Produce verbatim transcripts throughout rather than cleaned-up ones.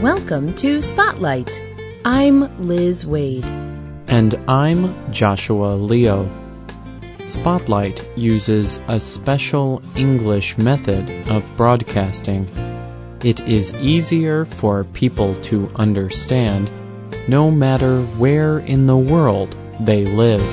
Welcome to Spotlight. I'm Liz Wade. And I'm Joshua Leo. Spotlight uses a special English method of broadcasting. It is easier for people to understand, no matter where in the world they live.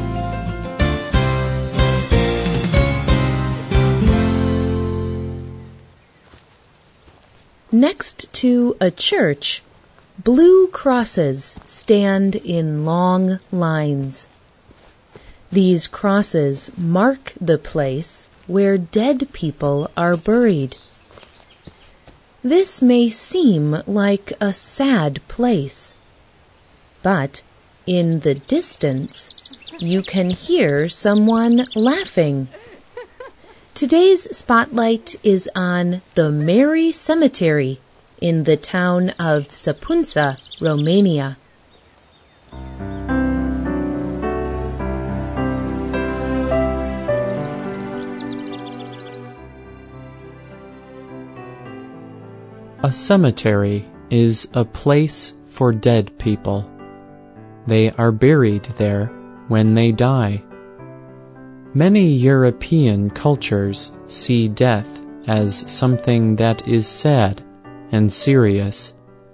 Next to a church, blue crosses stand in long lines. These crosses mark the place where dead people are buried. This may seem like a sad place, but in the distance, you can hear someone laughing. Today's spotlight is on the Mary Cemetery in the town of Sapunța, Romania. A cemetery is a place for dead people. They are buried there when they die. Many European cultures see death as something that is sad and serious.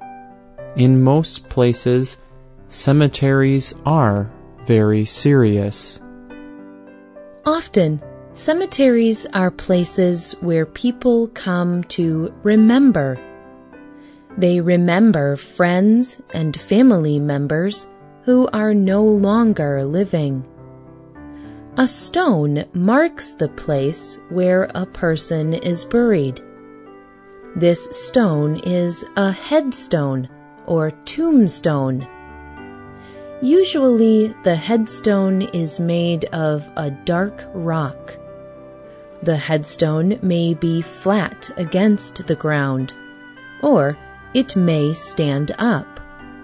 In most places, cemeteries are very serious. Often, cemeteries are places where people come to remember. They remember friends and family members who are no longer living. A stone marks the place where a person is buried. This stone is a headstone or tombstone. Usually, the headstone is made of a dark rock. The headstone may be flat against the ground, or it may stand up.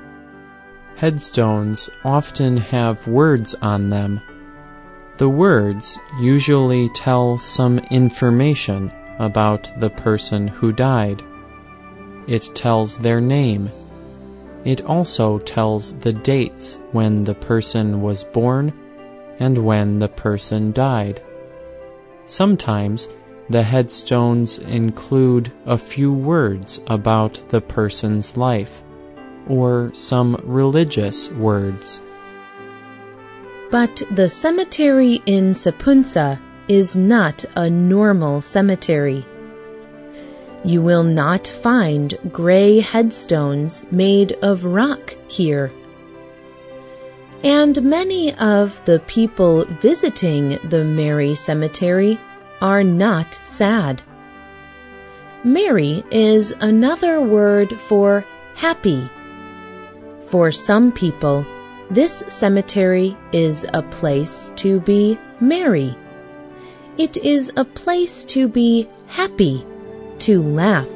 Headstones often have words on them. The words usually tell some information about the person who died. It tells their name. It also tells the dates when the person was born and when the person died. Sometimes the headstones include a few words about the person's life, or some religious words. But the cemetery in Sapunța is not a normal cemetery. You will not find gray headstones made of rock here. And many of the people visiting the Mary Cemetery are not sad. Mary is another word for happy. For some people, this cemetery is a place to be merry. It is a place to be happy, to laugh.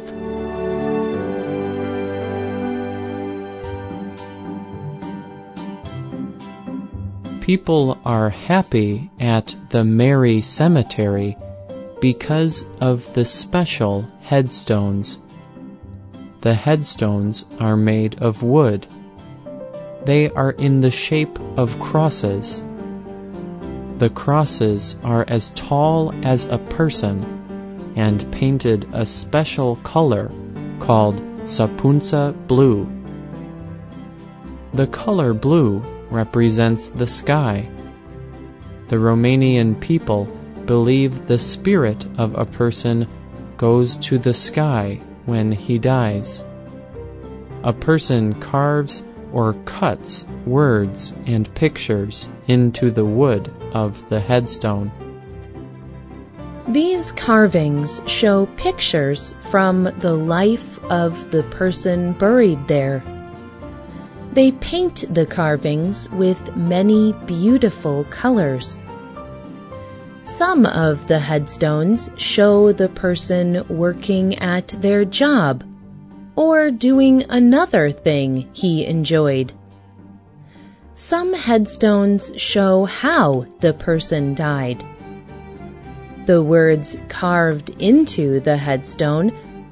People are happy at the Mary Cemetery because of the special headstones. The headstones are made of wood. They are in the shape of crosses. The crosses are as tall as a person and painted a special color called Sapunța blue. The color blue represents the sky. The Romanian people believe the spirit of a person goes to the sky when he dies. A person carves or cuts words and pictures into the wood of the headstone. These carvings show pictures from the life of the person buried there. They paint the carvings with many beautiful colors. Some of the headstones show the person working at their job or doing another thing he enjoyed. Some headstones show how the person died. The words carved into the headstone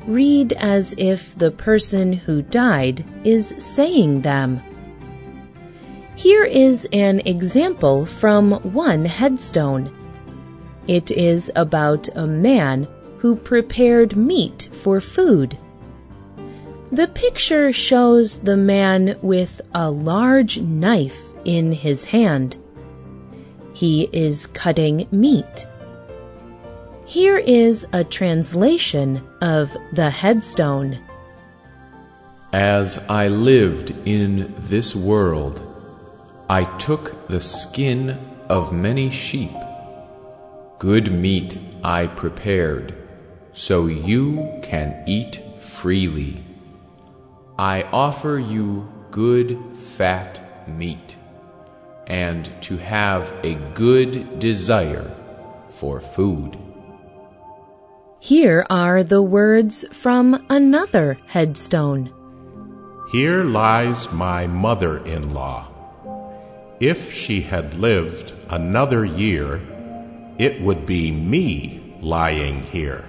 read as if the person who died is saying them. Here is an example from one headstone. It is about a man who prepared meat for food. The picture shows the man with a large knife in his hand. He is cutting meat. Here is a translation of the headstone. As I lived in this world, I took the skin of many sheep. Good meat I prepared, so you can eat freely. I offer you good fat meat, and to have a good desire for food. Here are the words from another headstone. Here lies my mother-in-law. If she had lived another year, it would be me lying here.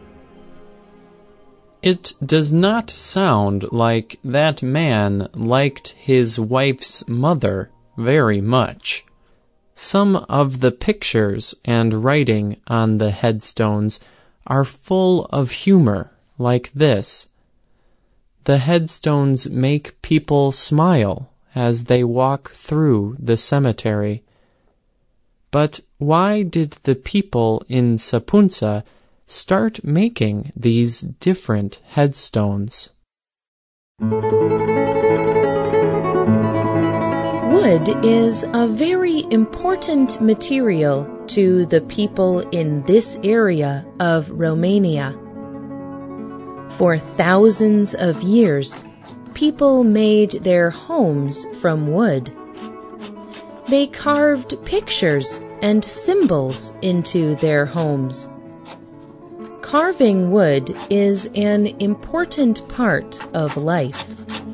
It does not sound like that man liked his wife's mother very much. Some of the pictures and writing on the headstones are full of humor, like this. The headstones make people smile as they walk through the cemetery. But why did the people in Sapunsa start making these different headstones? Wood is a very important material to the people in this area of Romania. For thousands of years, people made their homes from wood. They carved pictures and symbols into their homes. Carving wood is an important part of life.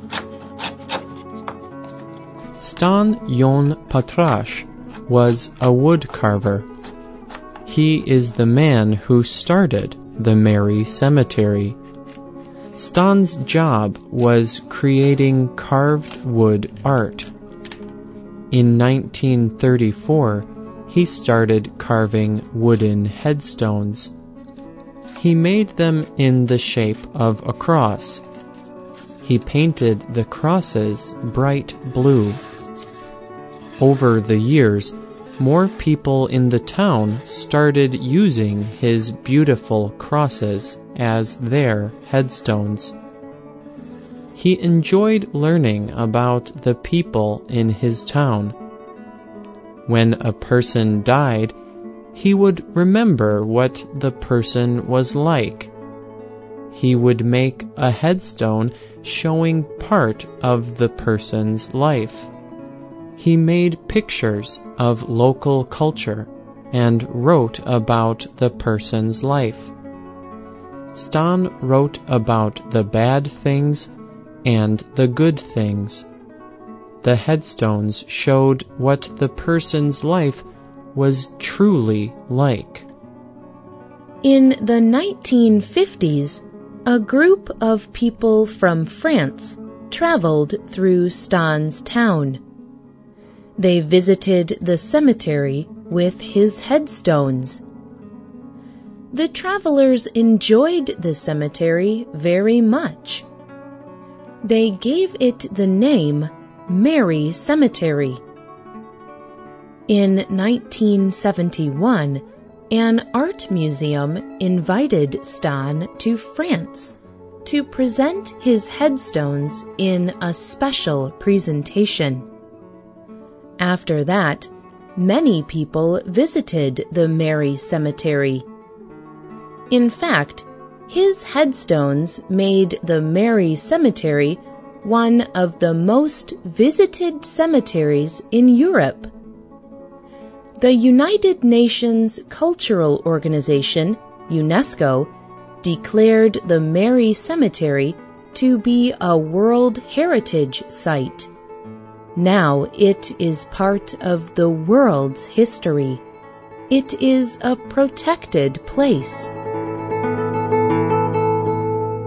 Stan Jon Patrash was a wood carver. He is the man who started the Mary Cemetery. Stan's job was creating carved wood art. In nineteen thirty-four, he started carving wooden headstones. He made them in the shape of a cross. He painted the crosses bright blue. Over the years, more people in the town started using his beautiful crosses as their headstones. He enjoyed learning about the people in his town. When a person died, he would remember what the person was like. He would make a headstone showing part of the person's life. He made pictures of local culture and wrote about the person's life. Stan wrote about the bad things and the good things. The headstones showed what the person's life was truly like. In the nineteen fifties, a group of people from France traveled through Stan's town. They visited the cemetery with his headstones. The travelers enjoyed the cemetery very much. They gave it the name Mary Cemetery. In nineteen seventy-one, an art museum invited Stan to France to present his headstones in a special presentation. After that, many people visited the Mary Cemetery. In fact, his headstones made the Mary Cemetery one of the most visited cemeteries in Europe. The United Nations Cultural Organization, UNESCO, declared the Mary Cemetery to be a World Heritage Site. Now it is part of the world's history. It is a protected place.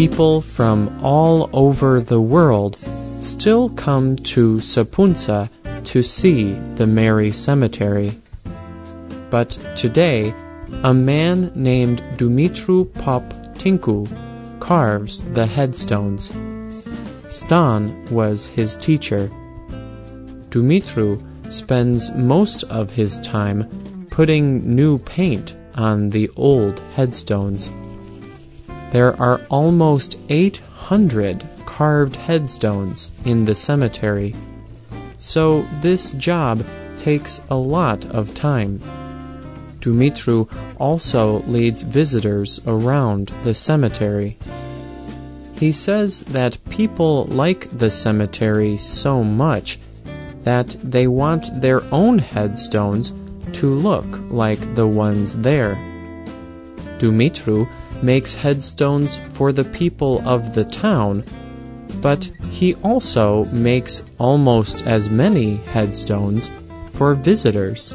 people from all over the world still come to Sapunța to see the Mary Cemetery. But today, a man named Dumitru Pop Tinku carves the headstones. Stan was his teacher. Dumitru spends most of his time putting new paint on the old headstones. There are almost eight hundred carved headstones in the cemetery, so this job takes a lot of time. Dumitru also leads visitors around the cemetery. He says that people like the cemetery so much that they want their own headstones to look like the ones there. Dumitru makes headstones for the people of the town, but he also makes almost as many headstones for visitors.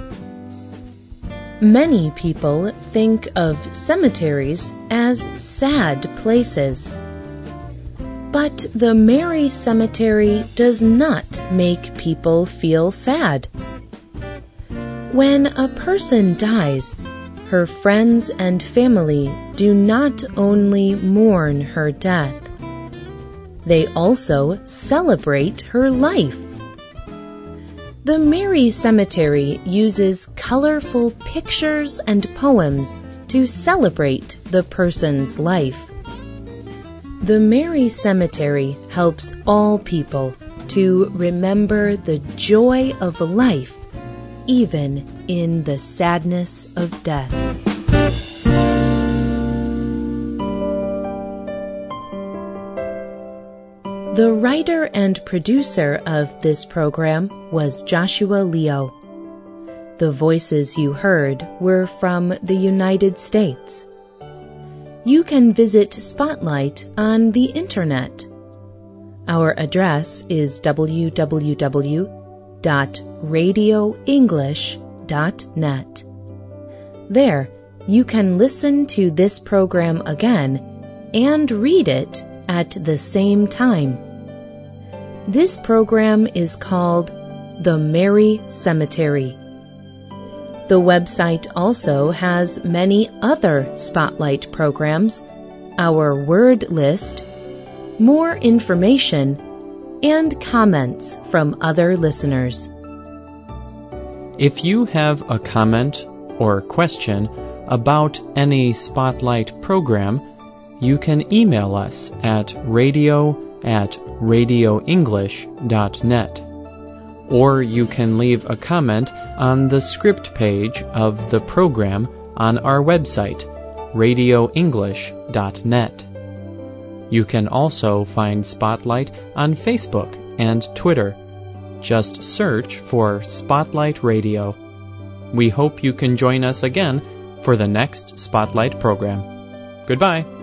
Many people think of cemeteries as sad places. But the Mary Cemetery does not make people feel sad. When a person dies, her friends and family do not only mourn her death, they also celebrate her life. The Mary Cemetery uses colorful pictures and poems to celebrate the person's life. The Mary Cemetery helps all people to remember the joy of life, even in the sadness of death. The writer and producer of this program was Joshua Leo. The voices you heard were from the United States. You can visit Spotlight on the Internet. Our address is w w w dot radio english dot net. There, you can listen to this program again and read it at the same time. This program is called The Mary Cemetery. The website also has many other Spotlight programs, our word list, more information, and comments from other listeners. If you have a comment or question about any Spotlight program, you can email us at radio at radio english dot net. Or you can leave a comment on the script page of the program on our website, radio english dot net. You can also find Spotlight on Facebook and Twitter. Just search for Spotlight Radio. We hope you can join us again for the next Spotlight program. Goodbye.